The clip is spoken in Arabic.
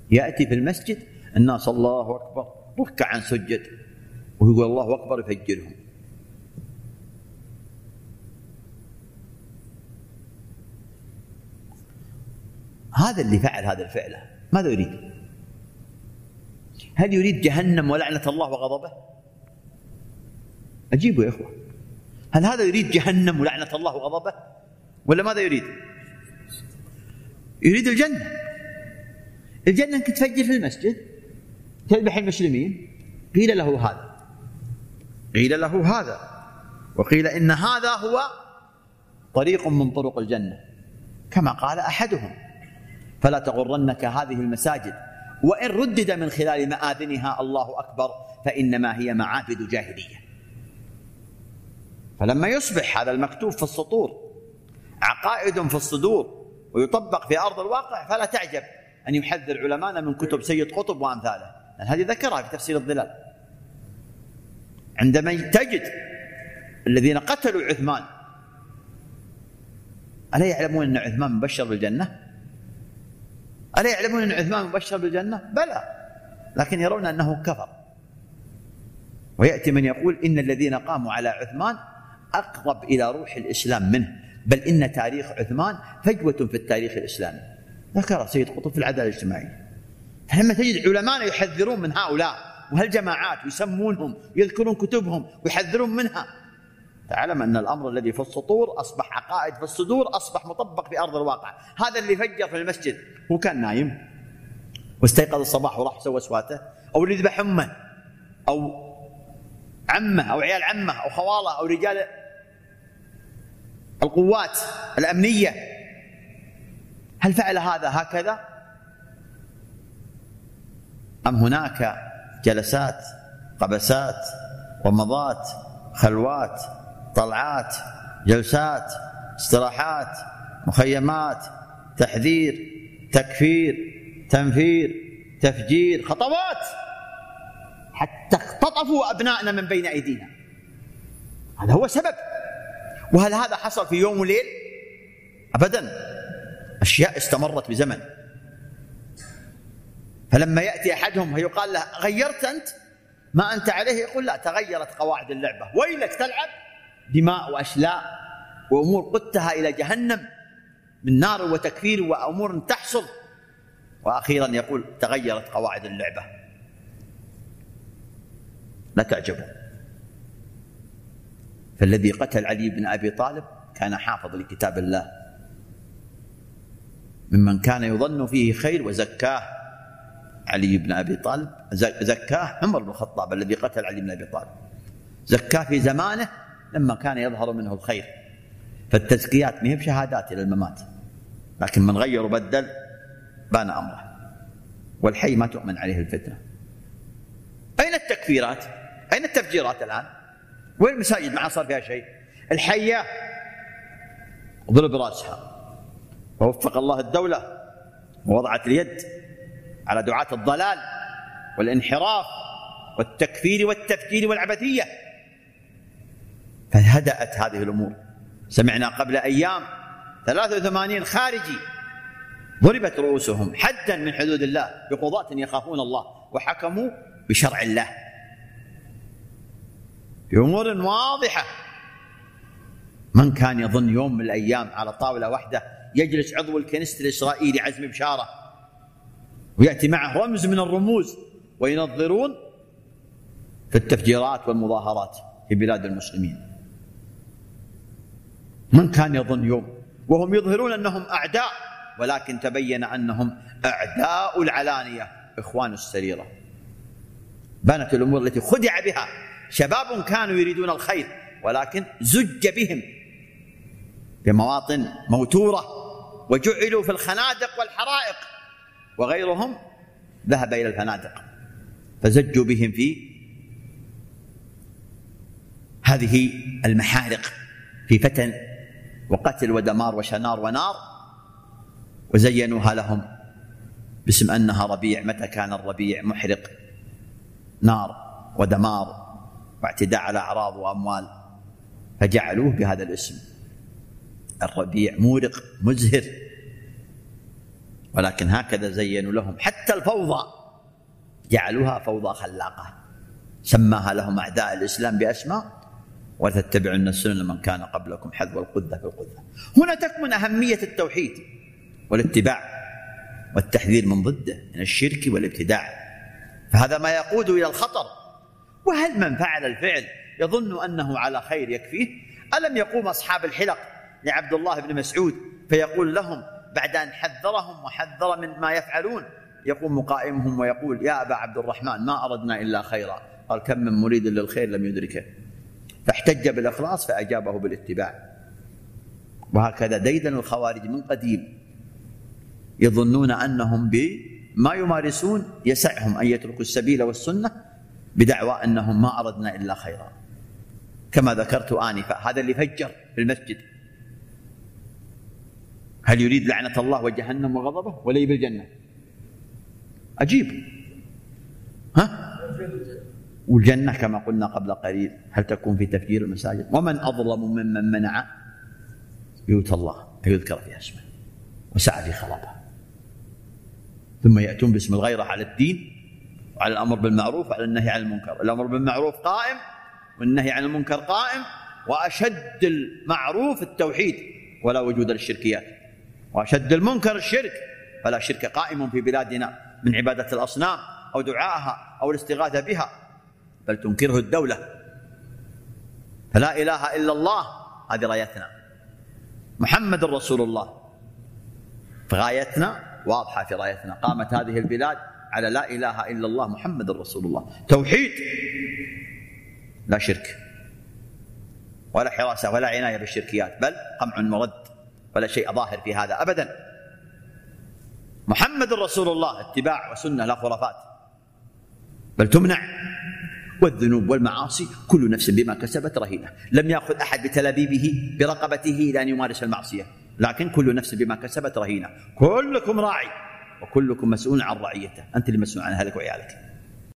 يأتي في المسجد الناس الله أكبر ركعا سجد، ويقول الله أكبر يفجرهم. هذا اللي فعل هذا الفعل ماذا يريد؟ هل يريد جهنم ولعنة الله وغضبه؟ أجيبوا يا إخوة، هل هذا يريد جهنم ولعنة الله وغضبه ولا ماذا يريد؟ يريد الجنة. الجنة أنك تفجر في المسجد تذبح المسلمين. قيل له هذا وقيل إن هذا هو طريق من طرق الجنة كما قال أحدهم: فلا تغرنك هذه المساجد وإن ردد من خلال مآذنها الله أكبر فإنما هي معابد جاهلية. فلما يصبح هذا المكتوب في السطور عقائد في الصدور ويطبق في أرض الواقع فلا تعجب أن يحذر علماءنا من كتب سيد قطب وأمثاله. هذه ذكرها في تفسير الظلال. عندما تجد الذين قتلوا عثمان ألا يعلمون أن عثمان مبشر بالجنة؟ ألا يعلمون أن عثمان مبشر بالجنة؟ بلى، لكن يرون أنه كفر. ويأتي من يقول إن الذين قاموا على عثمان أقرب إلى روح الإسلام منه، بل إن تاريخ عثمان فجوة في التاريخ الإسلامي. ذكر سيد قطب في العدالة الاجتماعية. فلما تجد علماء يحذرون من هؤلاء وهالجماعات ويسمونهم ويذكرون كتبهم ويحذرون منها، تعلم أن الأمر الذي في السطور أصبح عقائد في الصدور، أصبح مطبق في أرض الواقع. هذا اللي فجر في المسجد هو كان نايم واستيقظ الصباح وراح سوى سواته، أو اللي ذبح أمه أو عمه أو عيال عمه أو خواله أو رجال القوات الأمنية. هل فعل هذا هكذا؟ أم هناك جلسات، قبسات، ومضات، خلوات، طلعات، جلسات، استراحات، مخيمات، تحذير، تكفير، تنفير، تفجير، خطوات حتى اختطفوا أبنائنا من بين أيدينا؟ هذا هو سبب. وهل هذا حصل في يوم وليل؟ أبدا، أشياء استمرت بزمن. فلما يأتي أحدهم ويقال له غيرت أنت ما أنت عليه، يقول لا، تغيرت قواعد اللعبة. ويلك تلعب دماء وأشلاء وأمور قدتها إلى جهنم من نار وتكفير وأمور تحصل. وأخيرا يقول تغيرت قواعد اللعبة. لا تعجبوا، فالذي قتل علي بن أبي طالب كان حافظ لكتاب الله، ممن كان يظن فيه خير وزكاه علي بن أبي طالب، زكاه عمر بن الخطاب الذي قتل علي بن أبي طالب، زكاه في زمانه لما كان يظهر منه الخير. فالتزكيات ما هي بشهادات إلى الممات، لكن من غير وبدل بان أمره. والحي ما تؤمن عليه الفتنة. أين التكفيرات؟ أين التفجيرات الآن؟ وين المساجد ما صار فيها شيء؟ الحية ضرب رأسها، ووفق الله الدولة ووضعت اليد على دعاة الضلال والانحراف والتكفير والتفجير والعبثية، فهدأت هذه الأمور. سمعنا قبل أيام 83 خارجي ضربت رؤوسهم حدا من حدود الله بقضاة يخافون الله وحكموا بشرع الله بأمور واضحة. من كان يظن يوم من الأيام على طاولة واحدة يجلس عضو الكنيست الإسرائيلي عزمي بشارة ويأتي معه رمز من الرموز وينظرون في التفجيرات والمظاهرات في بلاد المسلمين؟ من كان يظن يوم وهم يظهرون أنهم أعداء، ولكن تبين أنهم أعداء العلانية، إخوان السريرة. بانت الأمور التي خدع بها شباب كانوا يريدون الخير، ولكن زج بهم بمواطن موتورة وجعلوا في الخنادق والحرائق، وغيرهم ذهب إلى الفنادق فزجوا بهم في هذه المحارق، في فتن وقتل ودمار وشنار ونار، وزينوها لهم باسم أنها ربيع. متى كان الربيع محرق، نار ودمار واعتداء على أعراض وأموال، فجعلوه بهذا الاسم. الربيع مورق مزهر، ولكن هكذا زينوا لهم حتى الفوضى، جعلوها فوضى خلاقة، سماها لهم أعداء الإسلام بأسماء، وتتبعن السنن من كان قبلكم حذو القذة في القذة. هنا تكمن أهمية التوحيد والاتباع والتحذير من ضده من الشرك والابتداع، فهذا ما يقود إلى الخطر. وهل من فعل الفعل يظن أنه على خير يكفيه؟ ألم يقوم أصحاب الحلق لعبد الله بن مسعود فيقول لهم بعد أن حذرهم وحذر من ما يفعلون، يقوم قائمهم ويقول: يا أبا عبد الرحمن ما أردنا إلا خيرا. قال: كم من مريد للخير لم يدركه. فاحتج بالإخلاص فأجابه بالاتباع. وهكذا ديدن الخوارج من قديم، يظنون أنهم بما يمارسون يسعهم أن يتركوا السبيل والسنة بدعوى أنهم ما أردنا إلا خيرا، كما ذكرت آنفا. هذا اللي فجر في المسجد. هل يريد لعنة الله وجهنم وغضبه ولا يبي الجنة؟ عجيب. والجنة كما قلنا قبل قليل هل تكون في تفجير المساجد؟ ومن أظلم ممن منع بيوت الله أن يذكر فيها اسمه وسعى في خرابها. ثم يأتون باسم الغيرة على الدين وعلى الأمر بالمعروف وعلى النهي عن المنكر. الأمر بالمعروف قائم والنهي عن المنكر قائم، وأشد المعروف التوحيد ولا وجود للشركيات، وأشد المنكر الشرك، فلا شرك قائم في بلادنا من عبادة الأصنام أو دعائها أو الاستغاثة بها، بل تنكره الدولة. فلا إله إلا الله هذه رايتنا، محمد رسول الله فغايتنا واضحة في رايتنا. قامت هذه البلاد على لا إله إلا الله محمد رسول الله، توحيد، لا شرك ولا حراسة ولا عناية بالشركيات، بل قمع مرد، ولا شيء ظاهر في هذا أبدا. محمد رسول الله اتباع وسنة، لا خرافات، بل تمنع. والذنوب والمعاصي كل نفس بما كسبت رهينة، لم يأخذ أحد بتلابيبه برقبته إلى أن يمارس المعصية، لكن كل نفس بما كسبت رهينة. كلكم راعي وكلكم مسؤول عن رعيته، أنت اللي مسؤول عن أهلك وعيالك.